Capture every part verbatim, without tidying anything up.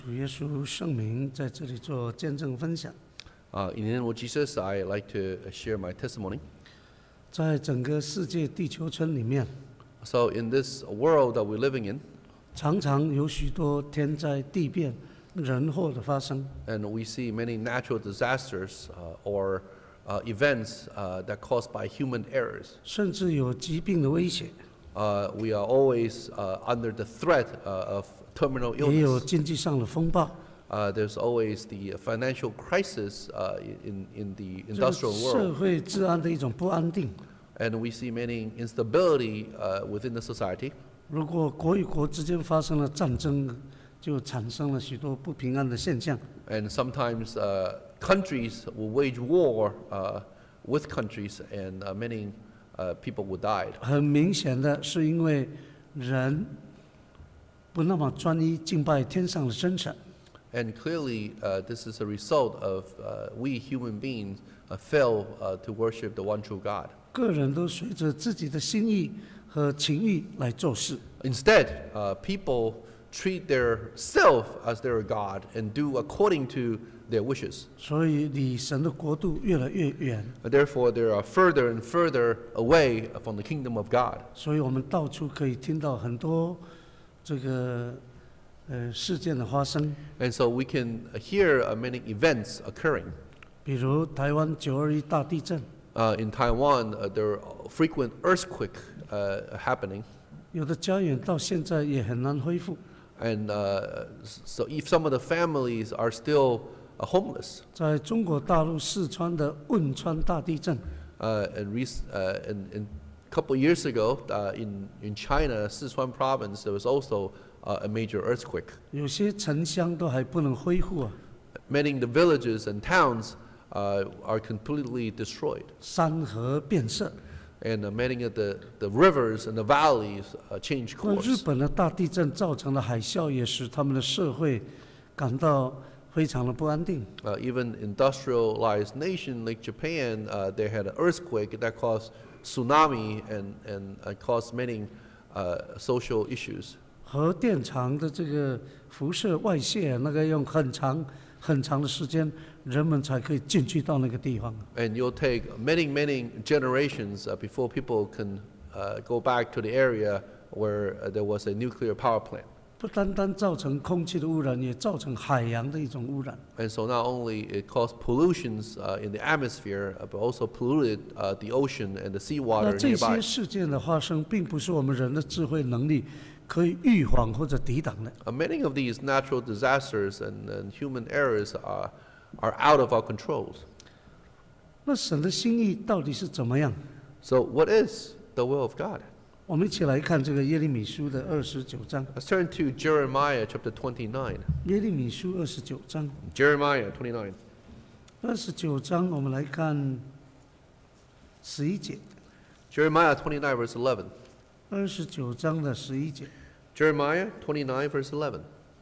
主耶稣圣名在这里做见证分享。 Uh, in the name of Jesus, I like to share my testimony. 在整个世界地球村里面， So in this world that we're living in, 常常有许多天灾地变、人祸的发生。 and we see many natural disasters uh, or uh, events uh, that are caused by human errors. 甚至有疾病的威胁， Uh, we are always uh, under the threat uh, of terminal 也有 illness. 经济上的风暴。 Uh, there's always the financial crisis uh, in, in the 这个 industrial 社 world. 会治安的一种不安定。 And we see many instability uh, within the society. 如果国与国之间发生了战争，就产生了许多不平安的现象。 And sometimes uh, countries will wage war uh, with countries, and uh, many uh, people will die. 很明显的是，因为人不那么专一敬拜天上的真神。 And clearly, uh, this is a result of uh, we human beings uh, fail uh, to worship the one true God. 个人都随着自己的心意和情欲来做事， Instead, uh, people treat their self as their God and do according to their wishes. 所以离神的国度越来越远。 And therefore, they are further and further away from the kingdom of God. 所以我们到处可以听到很多这个呃事件的发生， And so we can hear uh, many events occurring. 比如台湾九二一大地震， Uh, in Taiwan, uh, there are frequent earthquake uh, happening. 有的家园到现在也很难恢复。 And uh, so if some of the families are still uh, homeless, 在中国大陆四川的汶川大地震， uh, and, rec- uh, and, and a couple years ago uh, in, in China, Sichuan province, there was also uh, a major earthquake. 有些城乡都还不能恢复啊， Many of the villages and towns uh, are completely destroyed. 山河变色。 And uh, many of the, the rivers and the valleys uh, change 那日 course. 本的大地震造成的海啸，也使他们的社会感到非常的不安定。 Uh, even industrialized nation like Japan, uh, they had an earthquake that caused tsunami and, and uh, caused many uh, social issues. 核电厂的这个辐射外泄，那个用很长很长的时间，人们才可以进去到那个地方。 And you'll take many, many generations uh, before people can uh, go back to the area where uh, there was a nuclear power plant. 不单单造成空气的污染，也造成海洋的一种污染。 And so not only it caused pollutions uh, in the atmosphere, uh, but also polluted uh, the ocean and the 那 seawater 这 nearby. 些事件的发生，并不是我们人的智慧能力可以预防或者抵挡的。 Uh, many of these natural disasters and, and human errors are, are out of our controls. 那神的心意到底是怎么样？ So what is the will of God? 我们一起来看这个耶利米书的二十九章。 Let's turn to Jeremiah chapter twenty-nine. 耶利米书二十九章， Jeremiah twenty-nine. 二十九章我们来看十一节。 Jeremiah twenty-nine verse eleven. 二十九章的十一节， Jeremiah twenty-nine verse eleven.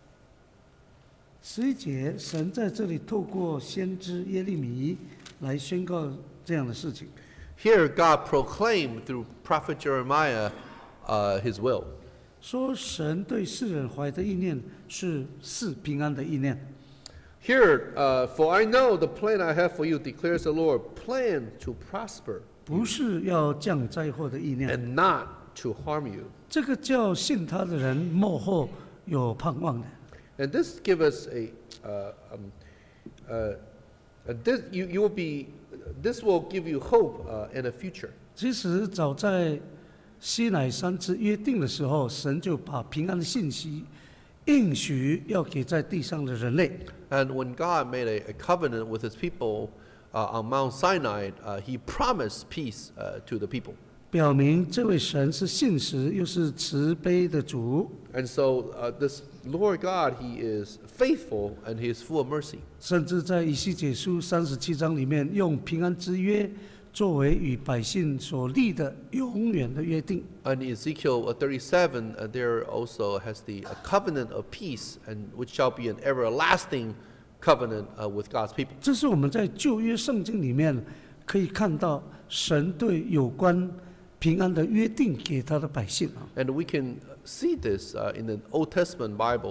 十一节，神在这里透过先知耶利米来宣告这样的事情。 Here God proclaimed through prophet Jeremiah uh, his will. 说神对世人怀的意念是是平安的意念， Here, uh, for I know the plan I have for you, declares the Lord, plan to prosper 不是要降灾祸的意念。 and not to harm you. 这个叫信他的人幕后有盼望的。 And this give us a, uh, um, uh, uh, this, you, you will be, this will give you hope uh, in a future. 其实早在西乃山之约定的时候，神就把平安的信息应许要给在地上的人类。 And when God made a, a covenant with his people uh, on Mount Sinai, uh, he promised peace uh, to the people. 表明这位神是信实又是慈悲的主， And so uh, this Lord God, he is faithful and he is full of mercy. 甚至在以西结书三十七章里面，用平安之约作为与百姓所立的永远的约定。 And Ezekiel thirty-seven, uh, there also has the uh, covenant of peace, and which shall be an everlasting covenant uh, with God's people. 这是我们在旧约圣经里面可以看到神对有关平安的约定给他的百姓啊。 And we can see this uh, in the Old Testament Bible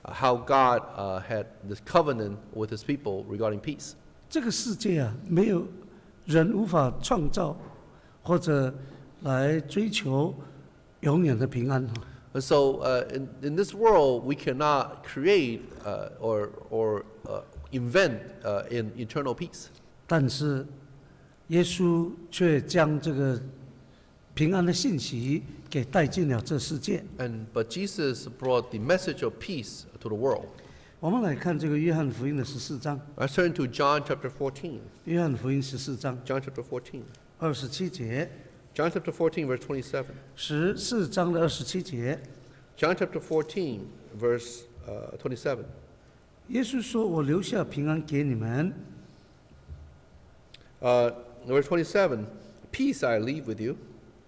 uh, how God uh, had this covenant with His people regarding peace. 这个世界啊，没有人无法创造或者来追求永远的平安。 And so uh, in, in this world, we cannot create uh, or, or uh, invent uh, in eternal peace. 但是耶稣却将这个平安的信息给带进了这世界。 And, but Jesus brought the message of peace to the world. 我们来看这个约翰福音的十四章， Let's turn to John chapter fourteen. 约翰福音十四章 John chapter fourteen. 二十七节， John chapter fourteen, verse twenty-seven. 十四章的二十七节， John chapter fourteen, verse uh, twenty-seven. 耶稣说：“我留下平安给你们， Uh, verse twenty-seven, peace I leave with you,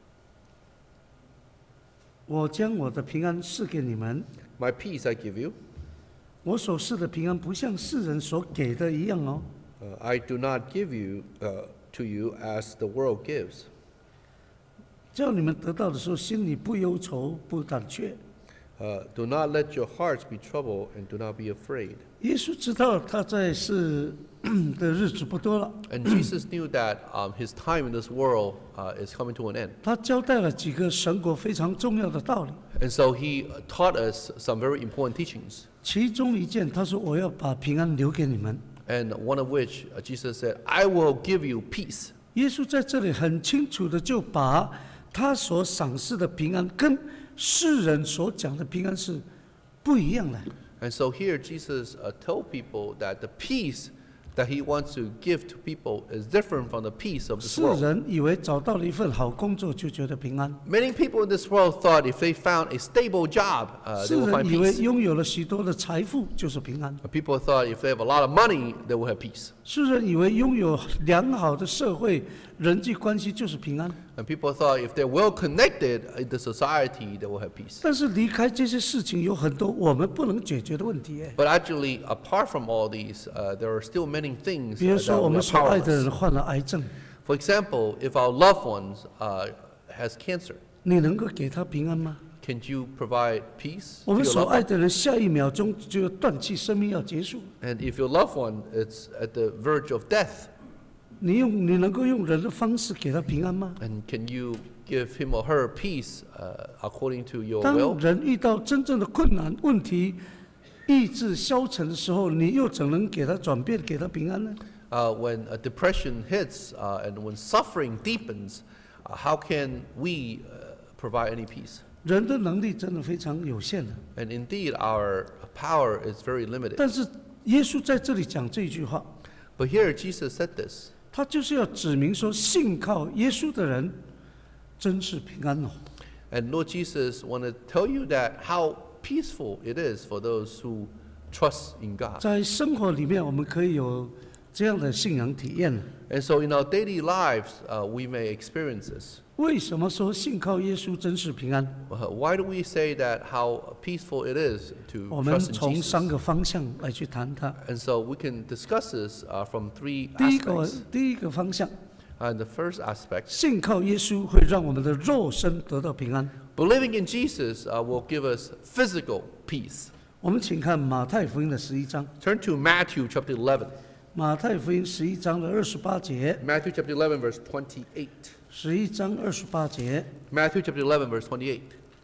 我将我的平安赐给你们。 my peace I give you. 我所赐的平安不像世人所给的一样哦。 Uh, I do not give you uh, to you as the world gives. 叫你们得到的时候，心里不忧愁，不胆怯。” Uh, do not let your hearts be troubled and do not be afraid. 耶稣知道他在世的日子不多了， And Jesus knew that um, his time in this world uh, is coming to an end. 他交代了几个神国非常重要的道理。 And so he uh, taught us some very important teachings. 其中一件，他说：“我要把平安留给你们。 And one of which uh, Jesus said, I will give you peace. ” 耶稣在这里很清楚的就把他所赏赐的平安跟世人所讲的平安是不一样的。 And so here Jesus uh, told people that the peace that he wants to give to people is different from the peace of this 世 world. 人以为找到了一份好工作就觉得平安， Many people in this world thought if they found a stable job, uh, 世 they will 人 find 以为 peace. 拥有了许多的财富就是平安， People thought if they have a lot of money, they will have peace. 世人以为拥有良好的社会人际关系就是平安。 And people thought if they're well connected in the society, they will have peace. 但是离开这些事情，有很多我们不能解决的问题耶。 But actually, apart from all these, uh, there are still many things 比如 uh, 说， that 我 we 们 are 所爱的人 powerless. 患了癌症， For example, if our loved ones uh, has cancer, 你能够给他平安吗？ can you provide peace 我 to 们 your 所 loved 爱 one? 的人，下一秒钟就要断气，生命要结束。 And if your loved one is at the verge of death, 你用你能够用人的方式给他平安吗？ and can you give him or her peace uh, according to your 当 will? 人遇到真正的困难、问题、意志消沉的时候，你又怎能给他转变、给他平安呢？ Uh, when a depression hits uh, and when suffering deepens, uh, how can we uh, provide any peace? 人的能力真的非常有限的， And indeed, our power is very limited. 但是耶稣在这里讲这句话， But here Jesus said this. 他就是要指明说，信靠耶稣的人真是平安哦。 And Lord Jesus want to tell you that how peaceful it is for those who trust in God. 在生活里面，我们可以有这样的信仰体验。 And so in our daily lives, uh, we may experience this. 为什么说信靠耶稣真是平安？ Uh, why do we say that how peaceful it is to 我们 trust in 从 Jesus? 三个方向来去谈它。 And so we can discuss this uh, from three 第一个 aspects. 第一个方向， And the first aspect, 信靠耶稣会让我们的肉身得到平安。 believing in Jesus uh, will give us physical peace. 我们请看马太福音的十一章， Turn to Matthew chapter eleven. 马太福音十一章的二十八节， Matthew chapter eleven, verse twenty-eight. 十一章二十八节， Matthew chapter eleven, verse twenty-eight.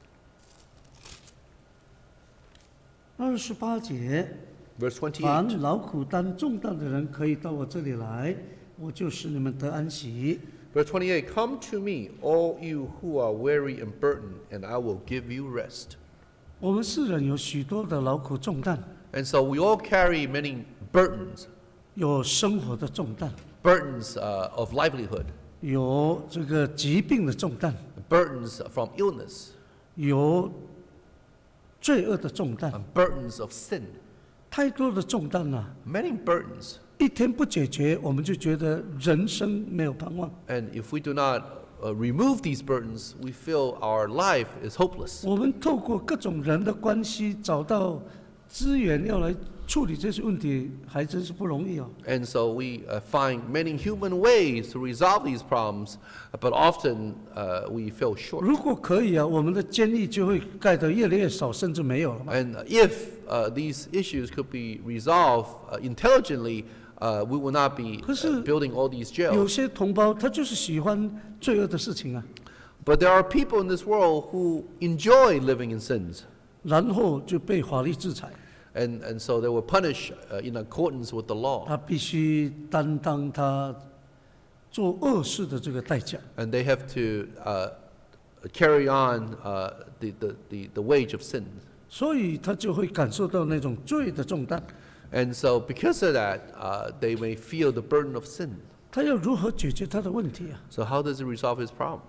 二十八节， Verse twenty-eight. 凡劳苦担重担的人，可以到我这里来，我就使你们得安息。 Verse twenty-eight. Come to me, all you who are weary and burdened, and I will give you rest. 我们世人有许多的劳苦重担， And so we all carry many burdens, 有生活的重担， burdens uh, of livelihood, 有这个疾病的重担， burdens from illness, 有罪恶的重担， and burdens of sin. 太多的重担了、 Many burdens. 一天不解决，我们就觉得人生没有盼望。 And if we do not uh, remove these burdens, we feel our life is hopeless. 我们透过各种人的关系找到资源，要来处理这些问题还真是不容易哦。 And so we uh, find many human ways to resolve these problems, but often uh, we fell short. 如果可以啊，我们的监狱就会盖得越来越少，甚至没有了嘛。 And if uh, these issues could be resolved uh, intelligently, uh, we will not be 可是 uh, building all these 有 jails. 些同胞他就是喜欢罪恶的事情啊， But there are people in this world who enjoy living in sins. 然后就被法律制裁， And, and so they were punished uh, in accordance with the law. 他必须担当他做恶事的这个代价。 And they have to uh, carry on uh, the, the, the, the wage of sin. 所以他就会感受到那种罪的重担。 And so because of that, uh, they may feel the burden of sin. 他要如何解决他的问题啊？ So how does he resolve his problem?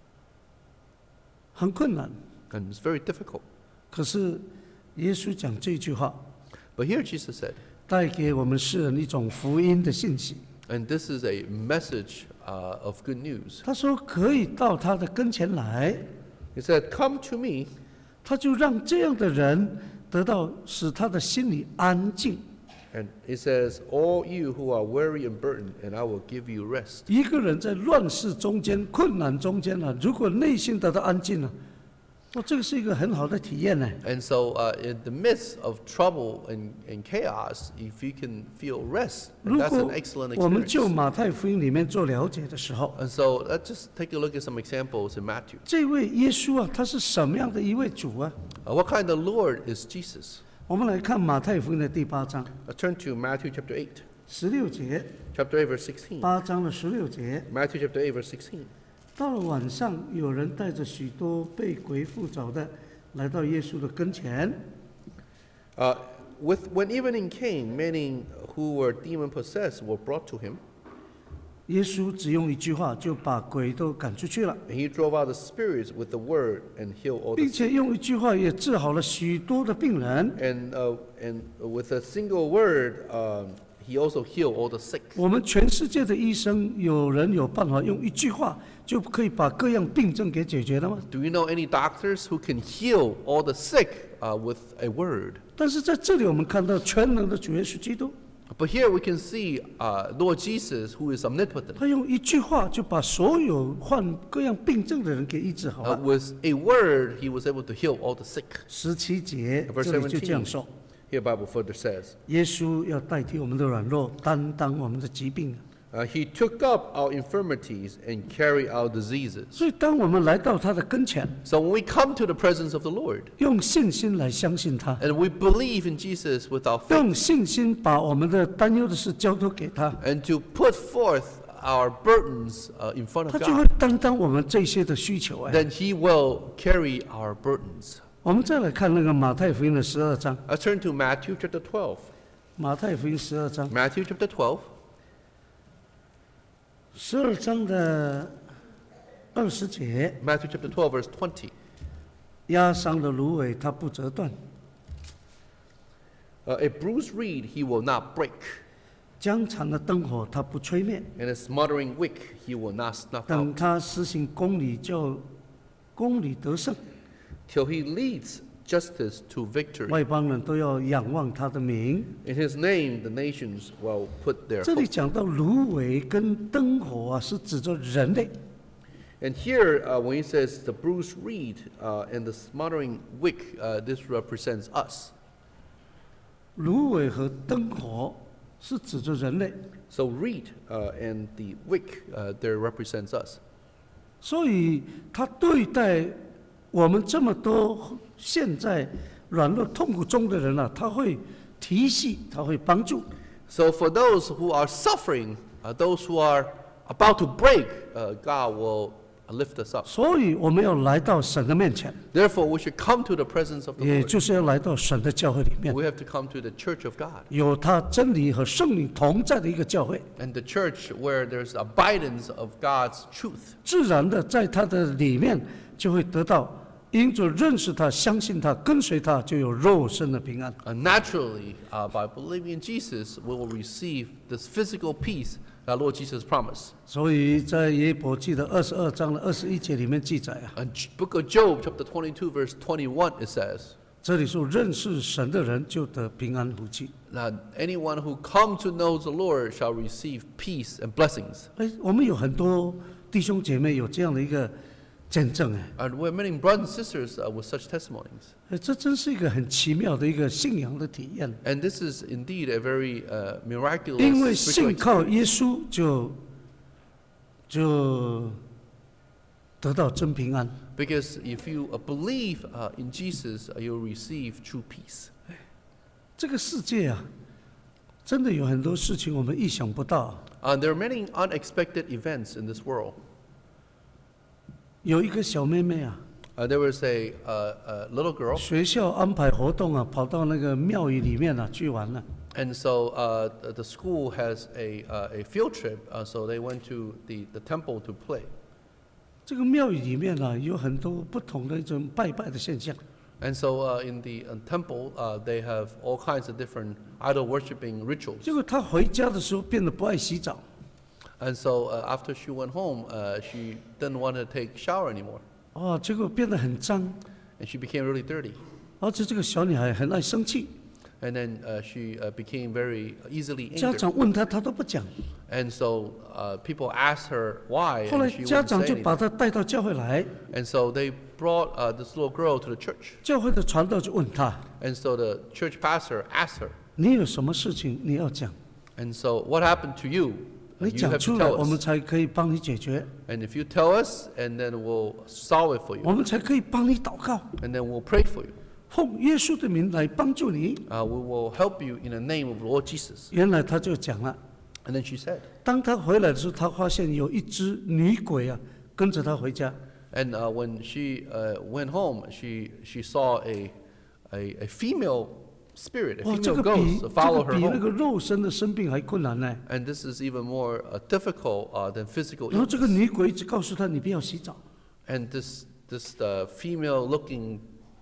很困难。 And it's very difficult. 可是耶稣讲这句话， But here Jesus said, 带给我们世人一种福音的信息。 and this is a message uh, of good news. 他说可以到他的跟前来， He said, come to me, 他就让这样的人得到使他的心里安静。 and he says, all you who are weary and burdened, and I will give you rest. 一个人在乱世中间、困难中间啊，如果内心得到安静了、啊，哦，这个是一个很好的体验呢。 And so uh, in the midst of trouble and, and chaos, if you can feel rest, 如 that's 果 an excellent 我们就 experience. 马太福音里面做了解的时候， And so let's just take a look at some examples in Matthew. 这位耶稣啊，他是什么样的一位主啊？ Uh, what kind of Lord is Jesus? 我们来看马太福音的第八章 Uh, turn to Matthew chapter eight, 十六节， chapter eight, verse sixteen. 八章的十六节。 Matthew chapter eight, verse sixteen. 到了晚上，有人带着许多被鬼附着的，来到耶稣的跟前。 Uh, with, when evening came, many who were demon possessed were brought to him, 耶稣只用一句话就把鬼都赶出去了， and he drove out the spirits with the word and healed all the 并 sick. 且用一句话也治好了许多的病人。 And, uh, and with a single word, um, he also healed all the sick. 我们全世界的医生，有人有办法用一句话就可以把各样病症给解决了吗？ Do you know any doctors who can heal all the sick uh, with a word? 但是在这里，我们看到全能的主耶稣基督， But here we can see uh, Lord Jesus, who is omnipotent. 他用一句话就把所有患各样病症的人给医治好 Uh, 了。 with a word, he was able to heal all the sick. 十七节 Verse 这里就这样 seventeen. 说： Here, Bible further says, 耶稣要代替我们的软弱，担当我们的疾病。 uh, he took up our infirmities and carried our diseases. 所以，当我们来到他的跟前， So when we come to the presence of the Lord 用信心来相信他， and we believe in Jesus with our faith 用信心把我们的担忧的事交托给他， and to put forth our burdens uh, in front 他 of 就会 God, 担当我们这些的需求。哎， then he will carry our burdens. 我们再来看那个马太福音的十二章， Let's turn to Matthew chapter twelve. 马太福音十二章， Matthew chapter twelve, 十二章的二十节， Matthew chapter twelve, verse twenty. 压伤的芦苇它不折断， Uh, a bruised reed he will not break, 将残的灯火它不吹灭。 and a smoldering wick he will not snuff 等 out, 他施行公理，叫公理得胜， till he leads justice to victory. 外邦人都要仰望他的名。 In his name, the nations will put their 这里 hope. 讲到芦苇跟灯火啊，是指着人类。 And here, uh, when he says the bruised reed uh, and the smoldering wick, uh, this represents us. 芦苇和灯火是指着人类， So reed uh, and the wick, uh, there represents us. 所以他对待我们这么多现在软弱痛苦中的人啊，他会提携，他会帮助。 So for those who are suffering, uh, those who are about to break, uh, God will lift us up. 所以我们要来到神的面前， Therefore, we should come to the presence of the 也 Lord. 就是要来到神的教会里面， We have to come to the church of God. 有他真理和圣灵同在的一个教会。 And the church where there's abidance of God's truth. 自然的在他的里面就会得到，因着认识他、相信他、跟随他，就有肉身的平安。 And naturally, uh, by believing in Jesus, we will receive this physical peace that Lord Jesus promised. 所以在耶伯记的二十二章的二十一节里面记载啊， In J- book of Job, chapter twenty-two, verse twenty-one, it says, 这里说认识神的人就得平安福气。 Now, anyone who come to know the Lord shall receive peace and blessings. 哎，我们有很多弟兄姐妹有这样的一个见证哎， And we're many brothers and sisters uh, with such testimonies. 哎，这真是一个很奇妙的一个信仰的体验。 And this is indeed a very uh, miraculous 因为 spiritual 信 experience. 靠耶稣就就得到真平安。 Because if you uh, believe uh, in Jesus, uh, you'll receive true peace. 这个世界啊，真的有很多事情我们意想不到。 Uh, there are many unexpected events in this world. 有一个小妹妹啊， Uh, there was a, uh, a little girl, 学校安排活动啊，跑到那个庙宇里面啊去玩了。 and so uh, the the school has a, uh, a field trip, uh, so they went to the, the temple to play. 这个庙宇里面啊，有很多不同的一种拜拜的现象。 And so uh, in the uh, temple, uh, they have all kinds of different idol worshiping rituals. 结果她回家的时候变得不爱洗澡， And so uh, after she went home, uh, she didn't want to take shower anymore, 哦，结果变得很脏， and she became really dirty. 而且这个小女孩很爱生气， And then uh, she uh, became very easily 家 angered. 长问她，她都不讲。 And so uh, people asked her why, 后来 and she 家 wouldn't 长 say 就 anything. 把她带到教会来， And so they brought uh, this little girl to the church. 教会的传道就问她：“， And so the church pastor asked her, 你有什么事情你要讲？ and so what happened to you? Uh, 你 you 讲 have 出 to 来， tell 我们 us. 才可以帮你解决， And if you tell us, and then we'll solve it for 我 you. 们才可以帮你祷告， And then we'll pray for you. 奉耶稣的名来帮助你。 Uh, we will help you in the name of the Lord Jesus. ” 原来他就讲了， And then she said, 当他回来的时候，他发现有一只女鬼啊跟着他回家。 and uh, when she uh, went home, she, she saw a, a, a female spirit, a 哇，这 female 个比 ghost 这 follow 个 her 比那 home. 个肉身的生病还困难呢。 And this is even more uh, difficult uh, than physical 然后这个 illness. 女鬼一直告诉他：“你不要洗澡。 And this, this uh, female-looking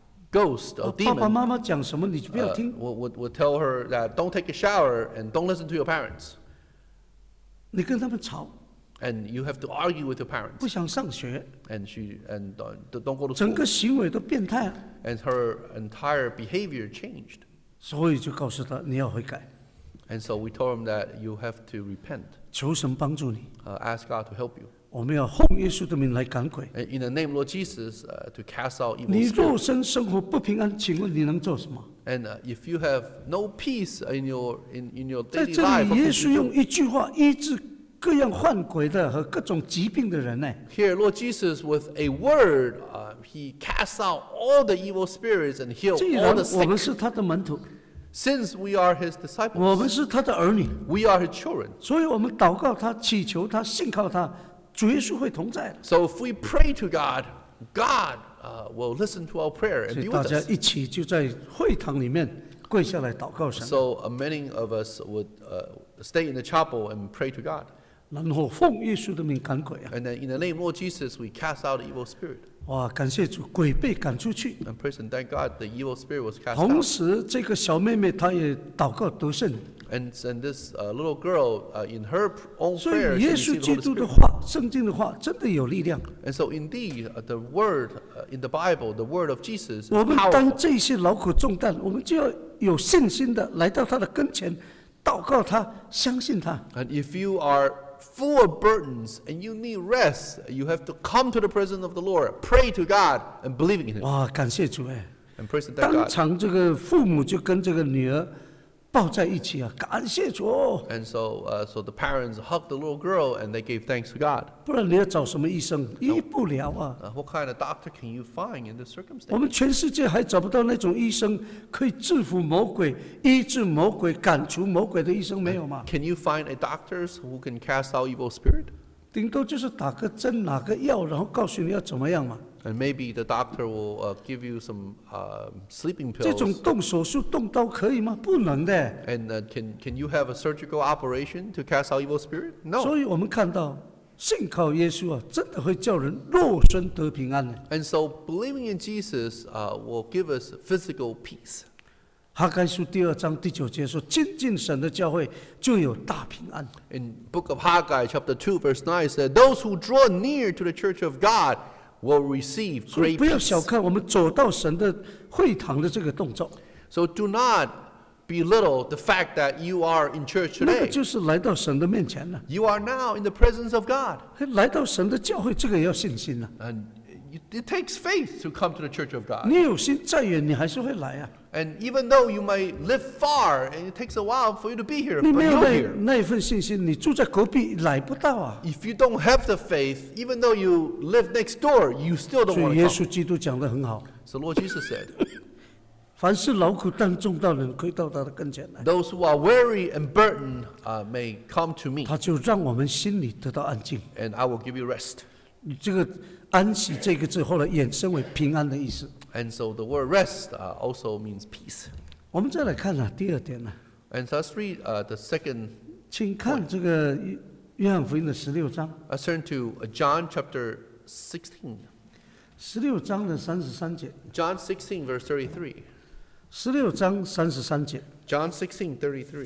ghost 啊 or 爸爸 demon 妈妈讲什么你就不要 uh, 听， would, would, would tell her that don't take a shower and don't listen to your parents. 你跟他们吵， And you have to argue with your 不 parents. 想上学， And she and uh, don't go to 整 school. 个行为都变态啊。 And her entire behavior changed. 所以就告诉他你要悔改， And so we told him that you have to repent. 求神帮助你。 Uh, ask God to help you. 我们要奉耶稣的名来赶鬼。 And in the name of Lord Jesus, uh, to cast out 你 evil 肉 spirits. 身生活不平安，请问你能做什么？ And uh, if you have no peace in your in, in your 在 daily 这 life, 里， what 耶 can 稣 you 用 do? 一句话医治各样患鬼的和各种疾病的人呢。 Here, Lord Jesus, with a word, uh, He casts out all the evil spirits and heals 既 all 然 the 我们 sick. 是他的门徒， Since we are His 我们 disciples, 是他的儿女， we are His children. 所以我们祷告他、祈求他、信靠他，主耶稣会同在的。 So if we pray to God, God uh, will listen to our prayer 所 and 以 be 大 with 家 us. 一起就在会堂里面跪下来祷告神， So uh, many of us would uh, stay in the chapel and pray to God. 然后奉耶稣的名赶鬼啊！ And then in the name of Lord Jesus, we cast out the evil spirit. 哇，感谢主，鬼被赶出去。 And praise and thank God, the evil spirit was cast 同 out. 时，这个小妹妹她也祷告得胜， And, and this uh, little girl, uh, in her pr- own 所以 prayer, she 耶稣 received the 基 Holy 督的 Spirit. 话、圣经的话真的有力量。 And so indeed, uh, the word uh, in the Bible, the word of Jesus is 我们担 powerful. 这些劳苦重担，我们就要有信心的来到他的跟前，祷告他，相信他。 And if you are full of burdens and you need rest, you have to come to the presence of the Lord, pray to God, and believing in Him. 哇，感谢主哎！ And praise and thank 当 God. 场这个父母就跟这个女儿抱在一起啊，感谢主哦！ And so, uh, so the parents hugged the little girl and they gave thanks to God. 不然你要找什么医生？医不了啊！ Uh, what kind of doctor can you find in this 我 circumstance? 们全世界还找不到那种医生可以制服魔鬼、医治魔鬼、赶除魔鬼的医生，没有吗？ Can you find a doctors who can cast out evil spirit? 顶多就是打个针、拿个药，然后告诉你要怎么样嘛。 And maybe the doctor will uh, give you some uh, sleeping 这种 pills. 动手术、动刀可以吗？不能的。 And uh, can, can you have a surgical operation to cast out evil spirit? 所 No. 以我们看到，信靠耶稣啊，真的会叫人肉身得平安的。 And so believing in Jesus uh, will give us physical peace. 哈该书第二章第九节说：“亲近神的教会就有大平安。 In book of Haggai, chapter two, verse nine, said, those who draw near to the church of God will receive 所以 great 不要小 peace. 看我们走到神的会堂的这个动作， So do not belittle the fact that you are in church 那个 today. 就是来到神的面前了。 You are now in the presence of God. 来到神的教会，这个也要信心了。 And it takes faith to come to the church of God. 你有心，再远你还是会来啊。 And even though you may live far and it takes a while for you to be here, 你 but 没有 you're 那 here. 那一份信心，你住在隔壁来不到啊。 If you don't have the faith, even though you live next door, you still don't 所 want 以耶 to 稣 come. 基督讲得很好， So Lord Jesus said, 凡是劳苦担重担的人，可以到他的跟前来， those who are weary and burdened uh, may come to me, 他就让我们心里得到安静。 and I will give you rest. 你这个安息这个字后来衍生为平安的意思。 And so the word rest uh, also means peace. 我们再来看啊，第二点呢、 And so let's read uh, the second. 请看这个约约翰福音的十六章， Let's turn to uh, John chapter sixteen. 十六章的三十三节， John sixteen, verse thirty-three. 十六章三十三节， John sixteen, thirty-three.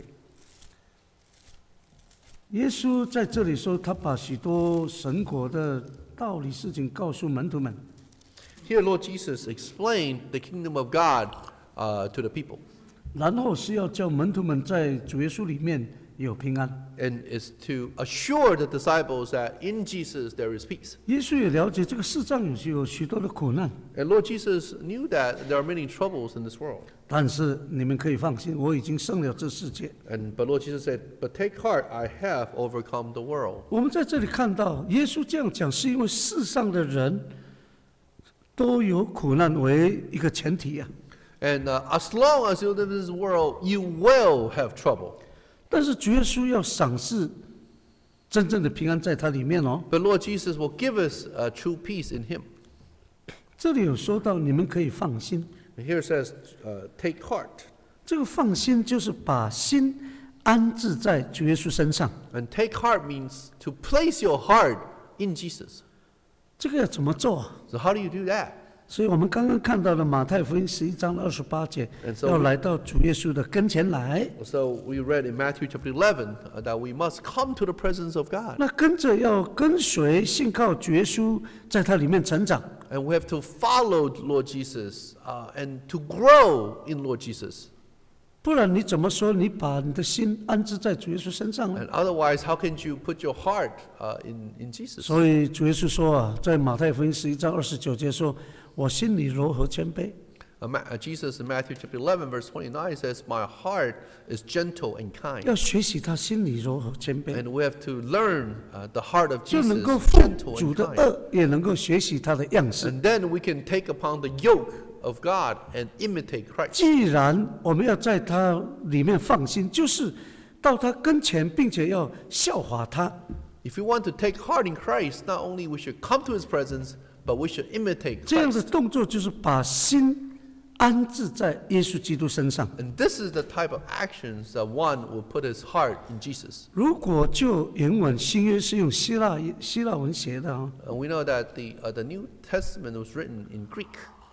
耶稣在这里说，他把许多神国的道理事情告诉门徒们。 Here, Lord Jesus explained the kingdom of God uh, to the people, 然后是要叫门徒们在主耶稣里面有平安。 and is to assure the disciples that in Jesus there is peace. 耶稣也了解这个世上有许有许多的苦难， And Lord Jesus knew that there are many troubles in this world. 但是你们可以放心，我已经胜了这世界。 And but Lord Jesus said, "But take heart, I have overcome the world." 我们在这里看到，耶稣这样讲，是因为世上的人都有苦难为一个前提啊。 And uh, as long as you live in this world, you will have trouble. 但是主耶稣要赏赐真正的平安在他里面哦。 But Lord Jesus will give us uh, true peace in Him. 这里有说到，你们可以放心。 And here it says, uh, "Take heart." 这个放心就是把心安置在主耶稣身上。 And take heart means to place your heart in Jesus. 这个要怎么做啊？ So how do you do that? 所以我们刚刚看到了马太福音十一章二十八节， And so 要来到主耶稣的跟前来。 So we read in Matthew chapter eleven uh, that we must come to the presence of God. 那跟着要跟随信靠主耶稣，在他里面成长。 And we have to follow Lord Jesus uh, and to grow in Lord Jesus. 不然你怎么说你把你的心安置在主耶稣身上呢？ And otherwise, how can you put your heart uh, in, in Jesus? 所以主耶稣说啊，在马太福音十一章二十九节说：“我心里柔和谦卑。” Uh, Ma- uh, Jesus in Matthew chapter eleven, verse twenty-nine says, "My heart is gentle and kind." 要学习他心里柔和谦卑， And we have to learn uh, the heart of 就 Jesus, 能够负 gentle 主 and 的 kind. 恶，也能够学习他的样式。 And then we can take upon the yoke of God and imitate Christ. 既然我们要在他里面放心，就是到他跟前，并且要效法他。 If we want to take heart in Christ, not only we should come to His presence, but we should imitate 这样的 Christ. 动作就是把心安置在耶稣基督身上。 And this is the type of actions that one will put his heart in Jesus. 如果就原文新约是用希腊希腊文写的啊， And we know that the, uh, the New Testament was written in Greek.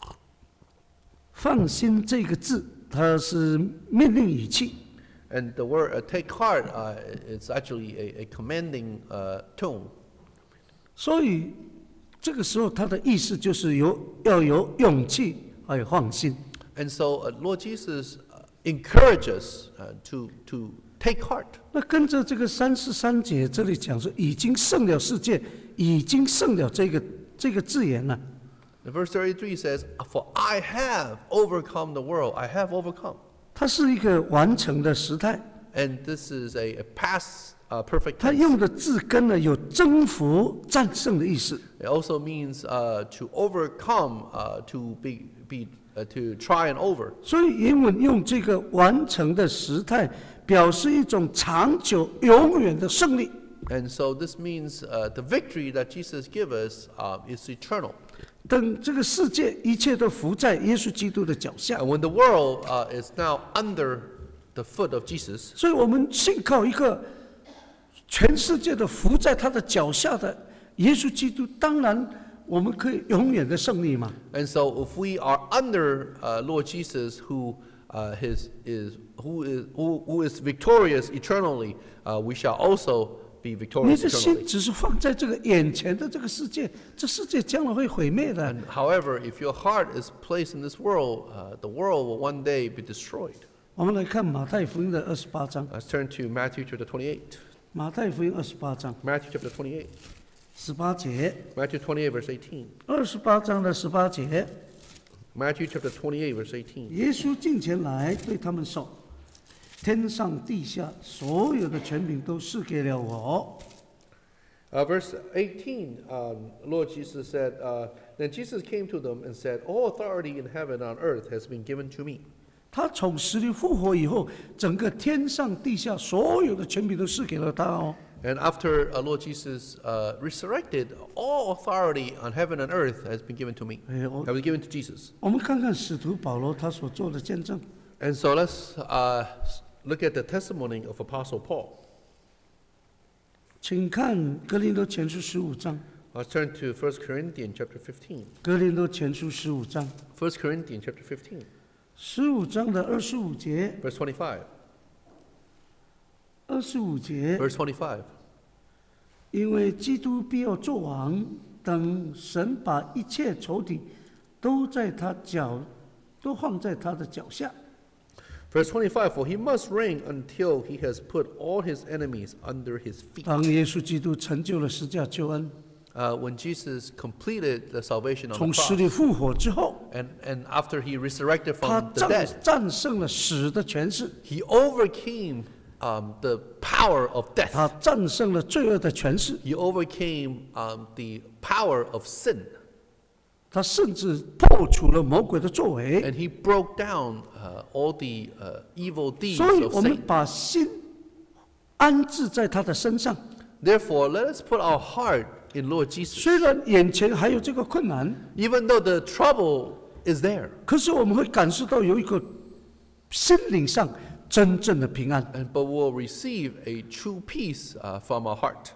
放心这个字，它是命令语气。 And the word uh, take heart uh, is actually a, a commanding uh, tone. 所以这个时候，它的意思就是有要有勇气，还有放心。 And so uh, Lord Jesus uh, encourages us uh, to, to take heart. 那跟着这个三十三节这里讲说，已经胜了世界，已经胜了这个这个字眼了。 And verse thirty-three says, "For I have overcome the world. I have overcome." 它是一个完成的时态， And this is a, a past uh, perfect 它 tense. 用的字根呢有征服、战胜的意思。 It also means uh, to overcome, uh, to be, be uh, to try and over. 所以原文用这个完成的时态，表示一种长久、永远的胜利。 And so this means uh, the victory that Jesus gives us uh, is eternal. 等这个世界一切都伏在耶稣基督的脚下 And，when the world uh, is now under the foot of Jesus, 所以我们信靠一个全世界的伏在他的脚下的耶稣基督，当然我们可以永远的胜利嘛。 and so if we are under uh, Lord Jesus, who uh, his, is who is who, who is victorious eternally, uh, we shall also be 你 victorious 的心 eternally. 只是放在这个眼前的这个世界，这世界将来会毁灭的。 And however, if your heart is placed in this world, uh, the world will one day be destroyed. 我们来看马太福音的二十八章， Let's turn to Matthew chapter twenty-eight. 马太福音二十八章 Matthew chapter twenty-eight. 十八节， Matthew twenty-eight verse eighteen. 二十八章的十八节， Matthew chapter twenty-eight verse eighteen. 耶稣近前来对他们说：“天上地下所有的权柄都赐给了我。” Uh, verse eighteen, um, Lord Jesus said, uh, Then Jesus came to them and said, All authority in heaven and on earth has been given to me. 他从死里复活以后，整个天上地下所有的权柄都赐给了他哦。 And after uh, Lord Jesus uh, resurrected, all authority on heaven and earth has been given to me. 哎，我 Has been given to Jesus. 我们看看使徒保罗他所做的见证。 And so let's uh, look at the testimony of Apostle Paul. 请看哥林多前书十五章， Let's turn to First Corinthians chapter fifteen. 哥林多前书十五章， First Corinthians chapter fifteen, 十五章的二十五节， verse twenty-five. 二十五节， Verse twenty-five. 因为基督必要作王，等神把一切仇敌都在他脚，都放在他的脚下。 Verse twenty-five, For he must reign until he has put all his enemies under his feet. 当耶稣基督成就了十架救恩， Uh, when Jesus completed the salvation on 从 the 死里 cross, 复活之后， and, and after he resurrected 他 from the 战 dead, 战胜了死的权势， he overcame um, the power of 他 death. 战胜了罪恶的权势， He overcame um, the power of sin. 他甚至破除了魔鬼的作为。 And he broke down uh, all the uh, evil deeds 所以 of 我们 Satan. 把心安置在他的身上。 Therefore, let us put our heart in Lord Jesus. 虽然眼前还有这个困难， Even though the trouble is there, 可是我们会感受到有一个心灵上真正的平安。 and, but we'll receive a true peace uh, from our heart.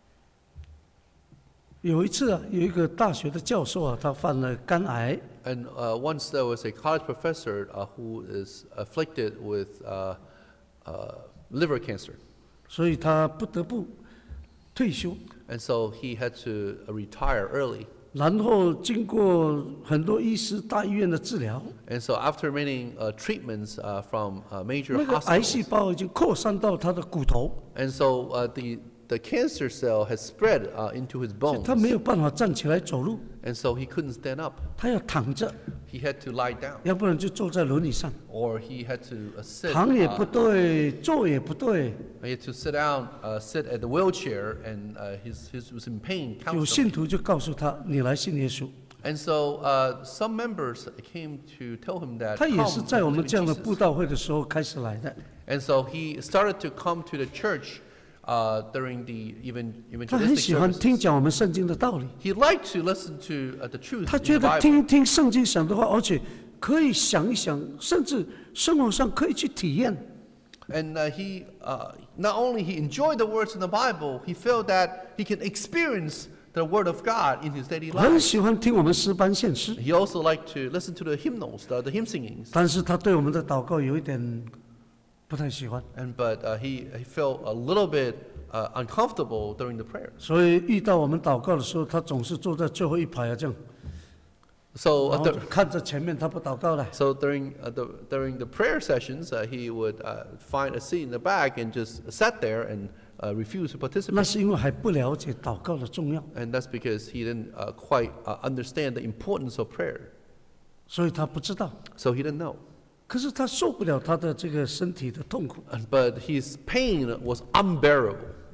有一次啊，有一个大学的教授啊，他犯了肝癌， And uh, once there was a college professor uh, who is afflicted with uh, uh, liver cancer. 所以他不得不退休。 And so he had to uh, retire early. 然后经过很多医师大医院的治疗， And so after many uh, treatments uh, from uh, major 那个癌细 hospitals, 胞已经扩散到他的骨头， and so uh, the, the cancer cell has spread uh, into his 所以 bones. 他没有办法站起来走路， And so he couldn't stand up. 他要躺着， He had to lie down, 要不然就坐在轮椅上， or he had to uh, sit. 躺也 uh, 不对，坐也不对。 he had to sit down, uh, sit at the wheelchair, and uh, his, his was in pain 有 constantly. 信徒就告诉他：“你来信耶稣。 And so uh, some members came to tell him ” that. 他也 "Come 是在 and 我们 believe 这样 in 的 Jesus." 布道会的时候开始来的。 And so he started to come to the church uh, during the even 他很 evangelistic 喜欢 services. 听讲我们圣经的道理， He liked to listen to uh, the truth 他 in 觉 the 得 Bible. 听一听圣经想的话，而且可以想一想，甚至生活上可以去体验。 And uh, he uh, not only he enjoyed the words in the Bible, he felt that he can experience the word of God in his daily 很 life. 喜欢听我们诗班献诗， He also liked to listen to the hymnals, the, the hymn singings. 但是他对我们的祷告有一点不太喜欢， And but uh, he, he felt a little bit uh, uncomfortable during the prayers. 所以遇到我们祷告的时候，他总是坐在最后一排啊，这样， So 然 uh, 后 the, 就看着前面，他不祷告了。 so during uh, the during the prayer sessions, uh, he would uh, find a seat in the back and just sat there and uh, refuse to 那 participate. 是因为还不了解祷告的重要， And that's because he didn't uh, quite uh, understand the importance of prayer. 所以他不知道。 So he didn't know. 可是他受不了他的这个身体的痛苦， And- But his pain was unbearable.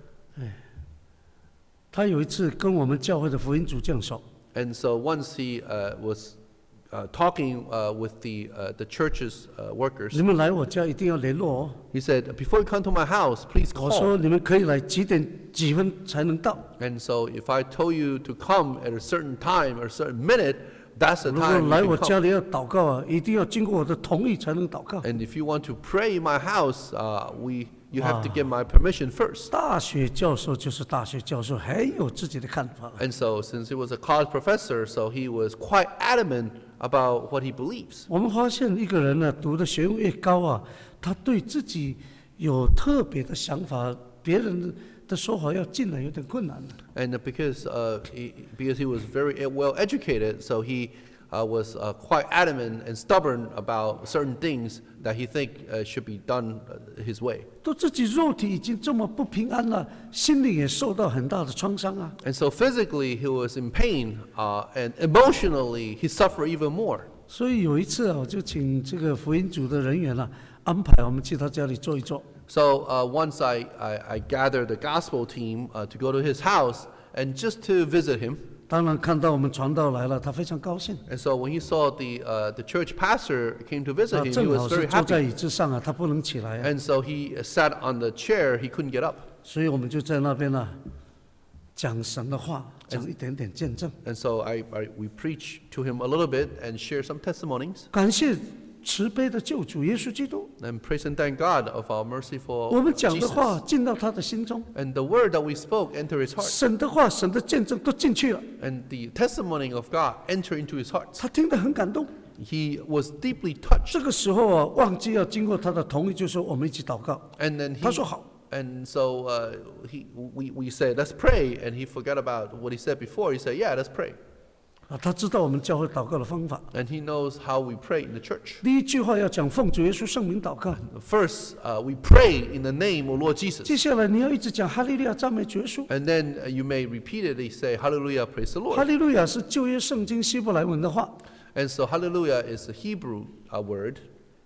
他有一次跟我们教会的福音组讲说， And so once he uh, was uh, talking uh, with the, uh, the church's uh, workers, 你们来我家一定要联络哦。 he said, Before you come to my house, please 我 call. 说你们可以来几点几分才能到？ And so if I told you to come at a certain time or a certain minute, that's the 如果 time 来 you 我 can 家 come. 里要祷告啊，一定要经过我的同意才能祷告。 And if you want to pray in my house, uh, we, you have to Wow. get my permission first. 大学教授就是大学教授，很有自己的看法。 And so since he was a college professor, so he was quite adamant about what he believes. 我们发现一个人呢，读的学问越高啊，他对自己有特别的想法， 别人的说法要进来有点困难了。 And because, uh, he, because he was very well educated, so he uh, was uh, quite adamant and stubborn about certain things that he think uh, should be done his way. 都自己肉体已经这么不平安了，心里也受到很大的创伤啊。 And so physically he was in pain, uh, and emotionally he suffered even more. 所以有一次啊，我就请这个福音组的人员啊，安排我们去他家里坐一坐。 So uh, once I, I, I gathered the gospel team uh, to go to his house and just to visit him. 当然看到我们传道来了，他非常高兴。 And so when he saw the, uh, the church pastor came to visit 他 him, he 正 was 好 very 是坐在 happy. 椅子上啊，他不能起来啊， And so he sat on the chair, he couldn't get up. 所以我们就在那边呢、讲神的话，讲一点点见证。 And so I, I, we preached to him a little bit and share some testimonies. 感谢慈悲的救主耶稣基督， And praise and thank God of our 我 merciful 们讲的 Jesus. 话进到他的心中， And the word that we spoke entered his heart. 神的话、神的见证都进去了， And the testimony of God entered into his heart. 他听得很感动。 He was deeply touched. 这个时候啊，忘记要经过他的同意，就说我们一起祷告。 And then 他 he, 说好， and so uh, he, we, we said, let's pray. And he forgot about what he said before. He said, yeah, let's pray. 啊，他知道我们教会祷告的方法。 And he knows how we pray in the church. 第一句话要讲奉主耶稣圣名祷告， First, uh, we pray in the name of Lord Jesus. 接下来你要一直讲哈利路亚赞美主耶稣。 And then uh, you may repeatedly say, hallelujah, praise the 哈 Lord. 利路亚是旧约圣经希伯来文的话 And so hallelujah is a Hebrew uh, word.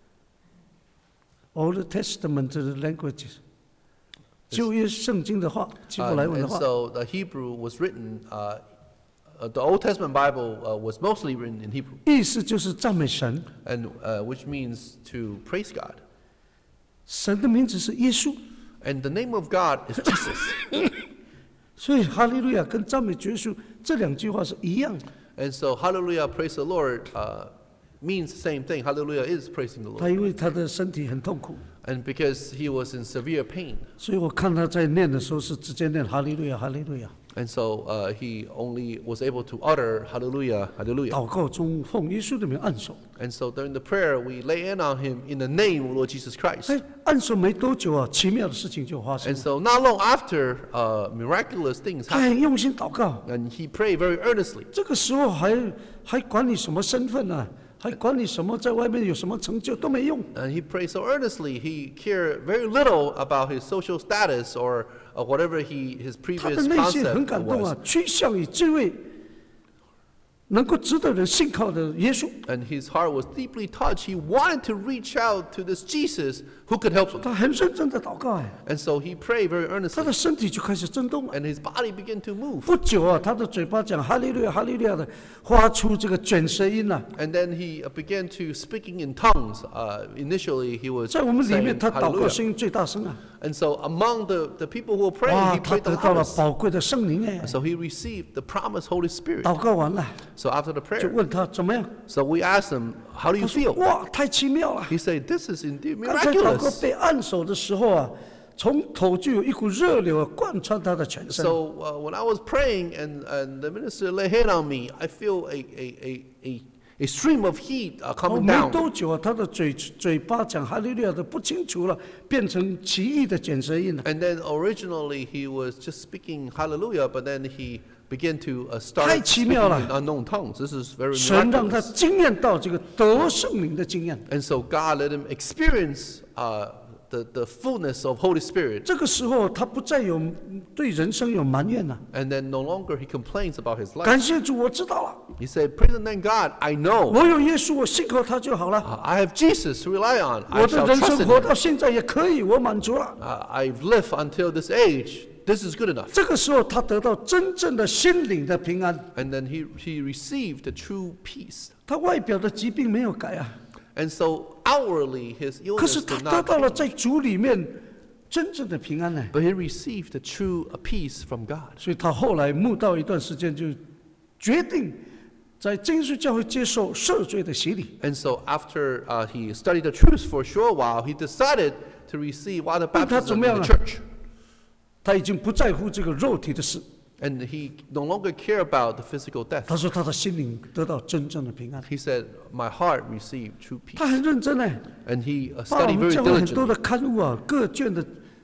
，Old Testament language， 旧约圣经的话，希伯 Um, 来文的 and 话。 so the Hebrew was written, uh, uh, the Old Testament Bible uh, was mostly written in Hebrew, 意思就是赞美神， and uh, which means to praise God. 神的名字是耶稣， And the name of God is Jesus. 所以哈利路亚跟赞美主耶稣这两句话是一样的。 And so hallelujah, praise the Lord uh, means the same thing. Hallelujah is praising the 他 Lord. 因为他的身体很痛苦， And because he was in severe pain. 所以我看他在念的时候是直接念哈利路亚，哈利路亚。 And so uh, he only was able to utter hallelujah, hallelujah. 祷告中奉耶稣的名按手， And so during the prayer, we lay in on him in the name of Lord Jesus Christ. 哎，按手没多久啊，奇妙的事情就发生 And 了。 so not long after, uh, miraculous things 他 happened. 很用心祷告， And he prayed very earnestly. 这个时候还还管你什么身份呢、啊？还管你什么在外面有什么成就都没用。 And he prayed so earnestly, he cared very little about his social status or uh, whatever he, his 他的 previous 内心很 concept 感动 was. 啊，趋向于这位能够值得人信靠的耶稣。 And his heart was deeply touched. He wanted to reach out to this Jesus who could help him. 他很认真的祷告，哎， And so he prayed very 他 earnestly. 的身体就开始震动了。 And his body began to move. 不久啊，他的嘴巴讲哈利路亚，哈利路亚的，发出这个卷舌音呐、啊。 And then he uh, began to speaking in tongues. Uh, initially, he was 在我们里面， saying 他祷告 hallelujah. 声音最大声啊！ And so among the, the people who were 哇， praying, he 他 prayed the 得到了 loudest. 宝贵的圣灵哎！ So he received the promised Holy Spirit. 祷告完了， So after the 就 prayer, 问他怎么样？ so we asked him, how do 他 you 说： feel? 哇，太奇妙了！ He said, this is indeed 刚才祷告 miraculous. 被按手的时候啊，从头就有一股热流啊贯穿他的全身。 So uh, when I was praying and, and the minister laid hand on me, I feel a, a, a, a, a stream of heat uh, 哦， coming 没 down. 多久啊，他的嘴嘴巴讲哈利路亚的不清楚了，变成奇异的卷舌音了。 And then originally he was just speaking hallelujah, but then he began to uh, start 太奇 speaking 妙了。 in unknown tongues. This is very 神让他 miraculous. 经验到这个得圣灵的经验。 And so God let him experience uh, the, the fullness of Holy Spirit. 这个时候，他不再有对人生有埋怨了。 And then no longer he complains about his life. 感謝主，我知道了， He said, praise and thank God, I know. 我有耶稣，我信靠他就好了。 Uh, I have Jesus to rely on. I 我的 shall 人 trust 生 in 活 him. 到现在也可以，我满足了。 Uh, I've lived until this age. This is good enough. 这个时候，他得到真正的心灵的平安， And then he, he received the true peace. 他外表的疾病没有改啊， And so outwardly his 可是 illness 他 did 得 not 到了 change. 在主里面真正的平安呢。 But he received the true uh, peace from God. 所以他后来慕道一段时间，就决定在真耶稣教会接受赦罪的洗礼。 And so after uh, he studied the truth for a short while, he decided to receive water 问他怎 baptism 么 in 样 the 啊？ church. 他已经不在乎这个肉体的事， And he no longer cared about the physical death. 他说他的心灵得到真正的平安。 He said, my heart received true peace. 他很认真呢， And he uh, 把我 studied 们 very 教会很多 diligently. 的刊物啊，各卷的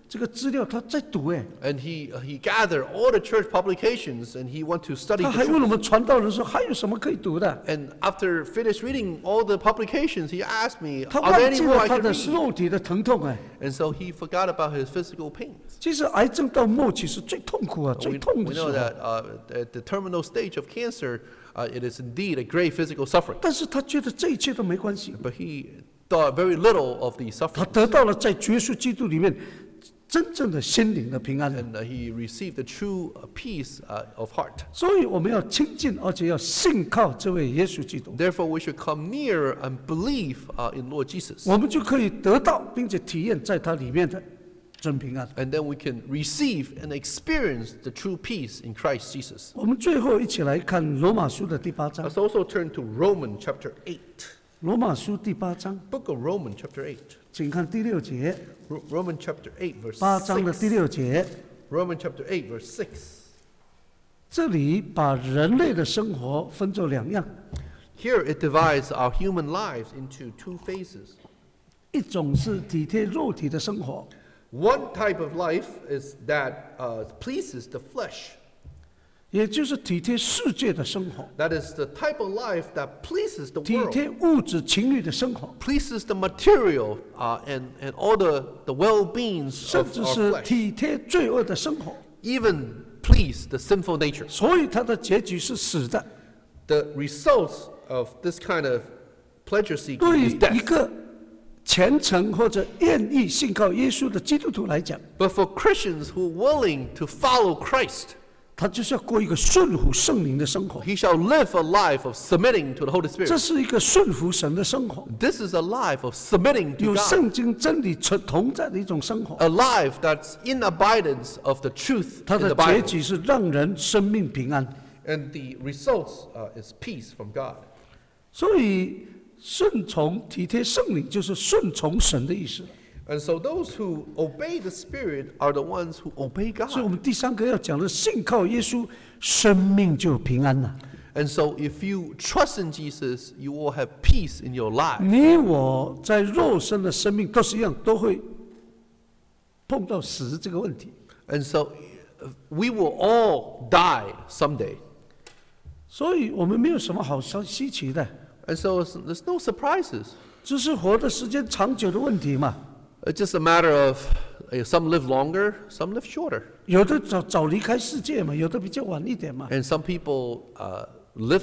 这个资料，他在读哎。 And he, he gathered all the church publications and he went to study 他 the 还问 truth. 我们传道人说还有什么可以读的？ And after finished reading all the publications, he asked me, 他 are there 忘 any 记 more 了 I 他 can 的 read? 肉体的疼痛哎。 And so he forgot about his physical pains. 其实癌症到末期是最痛苦啊，最 We, 痛 we 的时 know 候。 that uh, at the terminal stage of cancer, uh, it is indeed a great physical suffering. 但是他觉得这一切都没关系， But he thought very little of the 他 suffering. 得到了在耶稣基督里面真正的心灵的平安。 And uh, he received the true uh, peace uh, of heart. 所以我们要亲近，而且要信靠这位耶稣基督， Therefore, we should come near and believe uh, in Lord Jesus. 我们就可以得到并且体验在他里面的真平安。 And then we can receive and experience the true peace in Christ Jesus. 我们最后一起来看罗马书的第八章。 Let's also turn to Romans chapter eight. 罗马书第八章， Book of Romans chapter eight. 请看第六节， Ro- Romans chapter eight, verse 八章的第 six. 六节， Romans chapter eight, verse six. 这里把人类的生活分作两样， Here it divides our human lives into two phases. 一种是体贴肉体的生活， One type of life is that uh, pleases the flesh. 也就是体贴世界的生活， That is the type of life that pleases the 体 world, 贴物质情欲的生活， pleases the material uh, and, and all the, the well-beings 甚 of 至 our 是 flesh, 体贴罪恶的生活， even please the sinful nature. 所以他的结局是死的。 The results of this kind of pleasure seeking 对 is 一 death. 个虔诚或者愿意信靠耶稣的基督徒来讲， But for Christians who are willing to follow Christ, 他就是要过一个顺服圣灵的生活， he shall live a life of submitting to the Holy 这 Spirit. 是一个顺服神的生活， This is a life of submitting to 有 God, 圣经真理存同在的一种生活。 a life that's in abidance of the truth 它 in 的 the 结 Bible. 局是让人生命平安。 And the results uh, is peace from God. 所以顺从体贴圣灵就是顺从神的意思。 And so those who obey the Spirit are the ones who obey 所以我 God. 们第三个要讲的，信靠耶稣，生命就有平安了。 And so if you trust in Jesus, you will have peace in your life. 你我在肉身的生命都是一样，都会碰到死这个问题。 And so uh, we will all die someday. 所以我们没有什么好稀稀奇的， And so it's, there's no surprises. 只是活的时间长久的问题嘛。 It's just a matter of uh, some live longer, some live shorter. 有的早早离开世界嘛，有的比较晚一点嘛。 And some people uh, live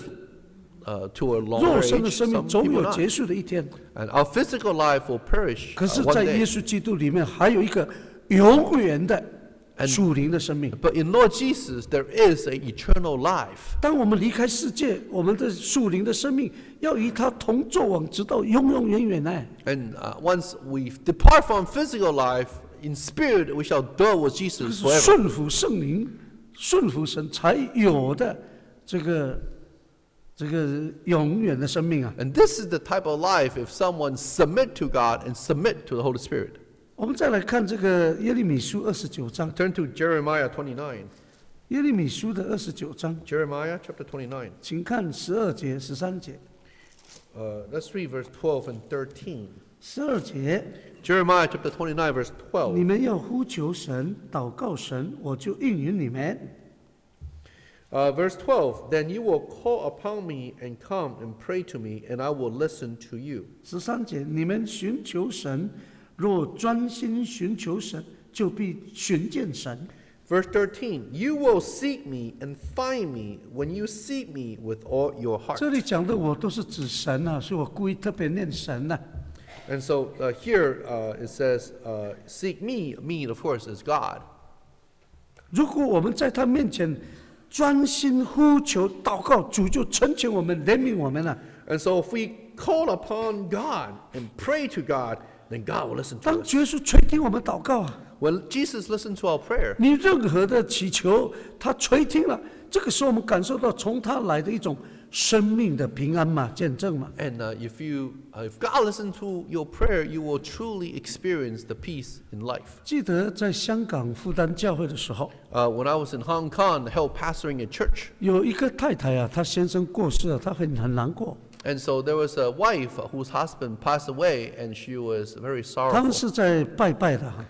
uh, to a longer 肉身的 age, 生命 some 总 people 有 not. 结束的一天。 And our physical life will perish 可 uh, 是， one 在耶 day. 稣基督里面还有一个永远的 And- 属灵的生命。 But in Lord Jesus, there is an eternal life. 当我们离开世界，我们的属灵的生命要与他同作往，直到永永远远呢。 And uh, once we depart from physical life, in spirit we shall dwell with 这 Jesus 是 forever. 顺服圣灵、顺服神才有的这个这个永远的生命啊！ And this is the type of life if someone submit to God and submit to the Holy Spirit. 我们再来看这个耶利米书二十九章， Turn to Jeremiah twenty-nine. 耶利米书的二十九章， Jeremiah chapter twenty-nine. 请看十二节、十三节。 Uh, let's read verse twelve and thirteen. 十二节， Jeremiah chapter twenty-nine, verse 你 twelve. 们要呼求神、祷告神，我就应允你们。 Uh, verse twelve. Then you will call upon me and come and pray to me, and I will listen to you. 十三节，你们寻求神，若专心寻求神，就必寻见神。 Verse thirteen. You will seek me and find me when you seek me with all your heart. 这里讲的我都是指神啊，所以我故意特别念神啊。 And so uh, here uh, it says, uh, seek me, me of course is God. 如果我们在他面前专心呼求、祷告，主就成全我们、怜悯我们了。 And so if we call upon God and pray to God, then God will listen to 当 us. 耶稣垂听我们祷告啊， When Jesus listened to our prayer, 你任何的祈求，他垂听了，这个时候我们感受到从他来的一种生命的平安嘛、见证嘛。 and uh, if you, uh, if God listens to your prayer, you will truly experience the peace in life. 记得在香港复旦教会的时候， Uh, when I was in Hong Kong, help pastoring a church, 有一个太太啊，她先生过世了，她很很难过。 and so there was a wife whose husband passed away, and she was very 他们 sorrowful. 是在拜拜的哈，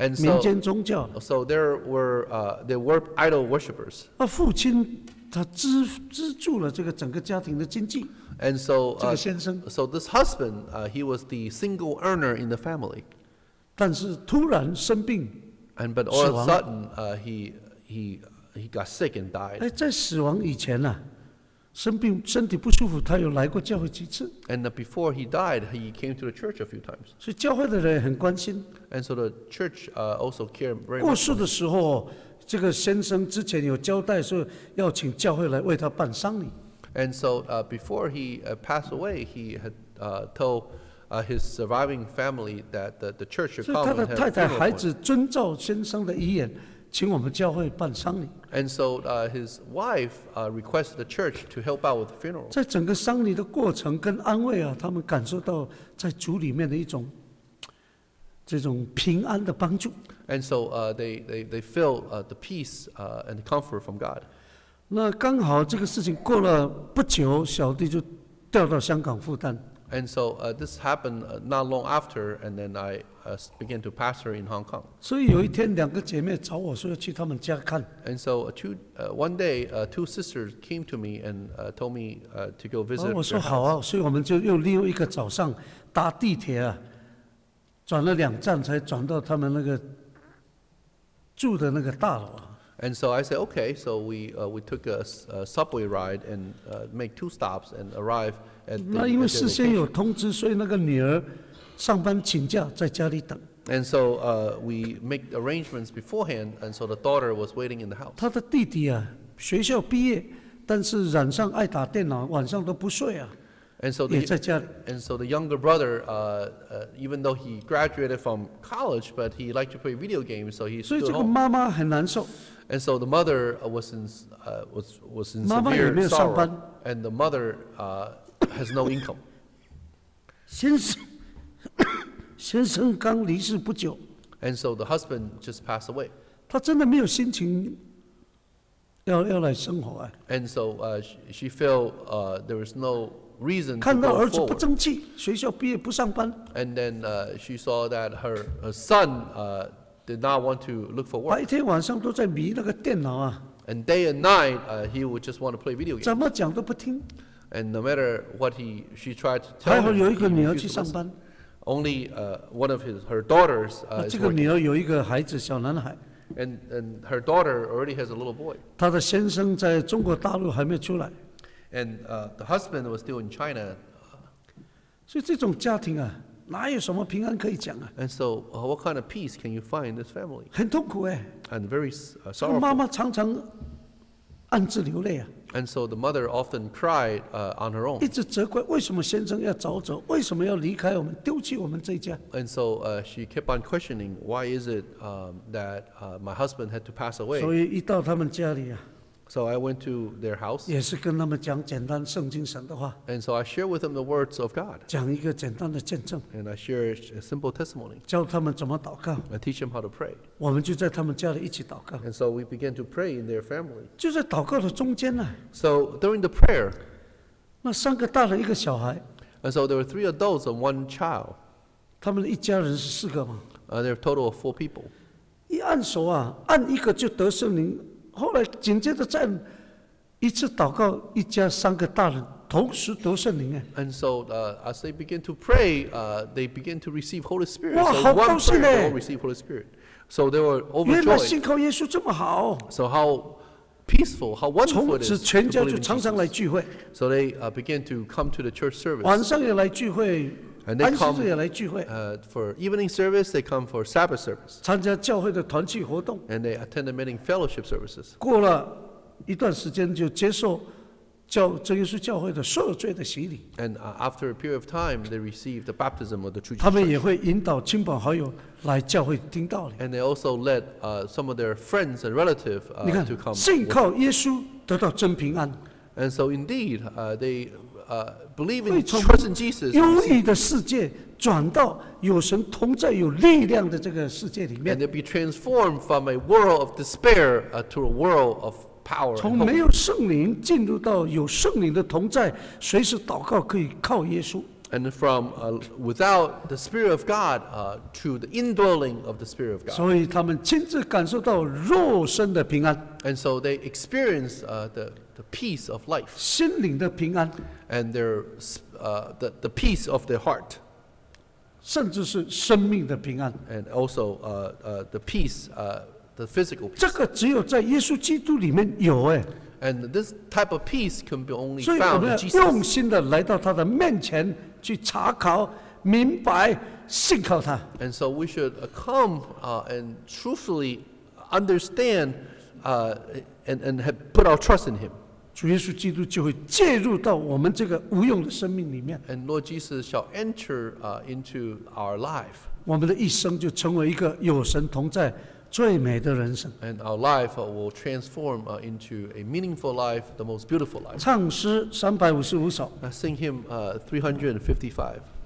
And 民 so, 间宗教。 so there were uh, there were idol worshippers. 那父亲他资资助了这个整个家庭的经济， And so, 这 uh, 个先生， so this husband, uh, he was the single earner in the family. 但是突然生病， And but all of a 死亡。 sudden, uh, he he he got sick and died. 哎，在死亡以前呢、啊，生病身体不舒服，他有来过教会几次， And uh, before he died, he came to the church a few times. 所以教会的人也很关心。 And so the church uh, also cared very 过 much. 世的时候，这个先生之前有交代说要请教会来为他办丧礼。 And so uh, before he uh, passed away, he had uh, told uh, his surviving family that the, the church should 所以 come 他的 and 太 have 太、 funeral 孩 for him. 子遵照先生的遗言，请我们教会办丧礼。 And so uh, his wife uh, requested the church to help out with the funeral. 在整个丧礼的过程跟安慰啊，他们感受到在主里面的一种这种平安的帮助。 And so uh, they, they, they feel uh, the peace uh, and the comfort from God. 那刚好这个事情过了不久，小弟就调到香港复旦。 And so uh, this happened uh, not long after, and then I uh, began to pastor in Hong Kong. 所以有一天，两个姐妹找我说要去他们家看。 And so uh, two, uh, one day, uh, two sisters came to me and uh, told me uh, to go 哦 visit 我 their 说好 house. 啊，所以我们就又利用一个早上搭地铁啊，转了两站才转到他们那个住的那个大楼啊。 And so I said, okay. So we uh, we took a, s- a subway ride and uh, make two stops and arrive at the, 那 at 因为 their 事先有 location. 通知，所以那个女儿上班请假在家里等。 And so uh, we make arrangements beforehand, and so the daughter was waiting in the house. 她的弟弟啊，学校毕业，但是染上爱打电脑，晚上都不睡啊， And so 也 the 在家里。 and so the younger brother, uh, uh, even though he graduated from college, but he liked to play video games, so he 所以 stood 这个 home. 妈妈很难受。 And so the mother uh, was in s- uh, was was in 妈妈也没 severe 有上班。 sorrow, and the mother uh, has no income. 先生，先生刚离世不久， And so the husband just passed away. 他真的没有心情要要来生活啊。 And so uh, she, she felt uh, there was no reason to 看到 go 儿子不 forward. 争气，学校毕业不上班， And then uh, she saw that her, her son uh, did not want to look for 白 work. 天晚上都在迷那个电脑啊， And day and night, uh, he would just want to play video 怎 games. 么讲都不听。 And no matter what he, she tried to 还 tell 好 him, 有 he 一个女儿 refused 去 to 上 listen. 班， Only uh, one of his, her daughters 那 uh, is 这个 working. 女儿有一个孩子，小男孩， And, and her daughter already has a little boy. 她的先生在中国大陆还没有出来， And uh, the husband was still in China. 所以这种家庭啊，哪有什么平安可以讲啊？ And so uh, what kind of peace can you find in this family? 很痛苦哎、 And very uh, 这个妈 sorrowful. 妈常常暗自流泪啊， And so the mother often cried uh, on her 一 own. 直责怪为什么先生要早走，为什么要离开我们，丢弃我们这一家。 And so uh, she kept on questioning, why is it um, that uh, my husband had to pass 所 away? 以一到他们家里啊， So I went to their house. 也是跟他们讲简单圣经神的话， And so I share with them the words of God. 讲一个简单的见证， And I share a simple testimony. 教他们怎么祷告。 I teach them how to pray. 我们就在他们家里一起祷告， And so we began to pray in their family. 就在祷告的中间呢、 So during the prayer, 那三个大人一个小孩， and so there were three adults and one child. 他们一家人是四个嘛， Uh, there are a total of four people. 一按手啊，按一个就得圣灵。后来紧接着再一次祷告，一家三个大人同时得圣灵哎， And so uh, as they begin to pray, uh, they begin to receive Holy Spirit. Wow, so 好 one 高兴 prayer, they 耶。 all receive Holy Spirit. So they were 原来 overjoyed. 信靠耶稣这么好， So how peaceful, how wonderful 从 it 此 is 全 to 家 believe 就 in 常常来 Jesus. 聚会， So they uh, began to come to the church 晚 service. 上也来聚会， And they 安息 come 日也来聚会， uh, for evening service, they come for Sabbath service. 参加教会的团契活动。 And they attend the meeting fellowship services. 过了一段时间，就接受教真耶稣教会的赦罪的洗礼。 And uh, after a period of time, they receive the baptism of the true 他们 church. 也会引导亲朋好友来教会听道理。 And they also led uh, some of their friends and relatives 你 uh, 看 to，come. 信靠耶稣得到真平安， And so indeed, uh, they uh, believe 会 in 从 trust in Jesus. 忧 and 郁的世界转到有神同在、有力量的这个世界里 And 面。 they be transformed from a world of despair uh, to a world of power 从 and 没 hope. 有圣灵进入到有圣灵的同在，随时祷告可以靠耶稣。 And from uh, without the Spirit of God uh, to the indwelling of the Spirit of God. 所以他们亲自感受到肉身的平安、 And so they experience uh, the, the peace of life 心灵的平安， and their, uh, the, the peace of their heart 甚至是生命的平安。 and also uh, uh, the peace, uh, the physical peace. 这个只有在耶稣基督里面有哎， And this type of peace can be only 所以我 found 们 in 要用 Jesus. 心的来到他的面前去查考、明白、信靠他。 And so we should uh, come uh, and truthfully understand uh, and, and have put our trust in Him. 主耶稣基督就会介入到我们这个无用的生命里面， And Lord Jesus shall enter uh, into our life. 我们的一生就成为一个有神同在、最美的人生。 And our life uh, will transform uh, into a meaningful life, the most beautiful life. 唱诗三百五十五首。 Uh, sing hymn uh, three hundred fifty-five.